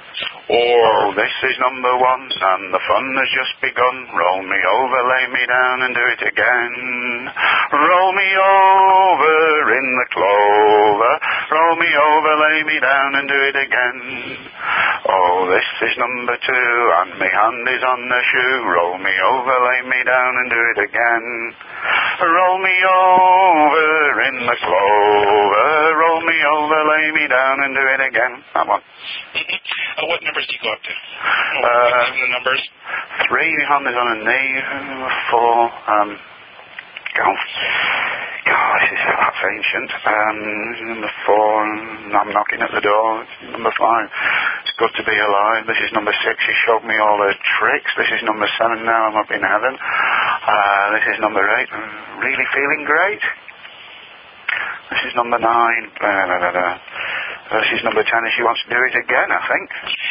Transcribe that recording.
Oh, this is number one, and the fun has just begun. Roll me over, lay me down, and do it again. Roll me over in the clover. Roll me over, lay me down, and do it again. Oh, this is number two, and my hand is on the shoe. Roll me over, lay me down, and do it again. Roll me over in the clover. Roll me over, lay me down, and do it again. That one. What numbers do you go up to? The numbers? 3, my hand is on a knee. 4, that's ancient. Number 4, I'm knocking at the door. Number 5, it's good to be alive. This is number 6, you showed me all the tricks. This is number 7, now I'm up in heaven. This is number 8, really feeling great. This is number 9. This is number 10, and she wants to do it again, I think.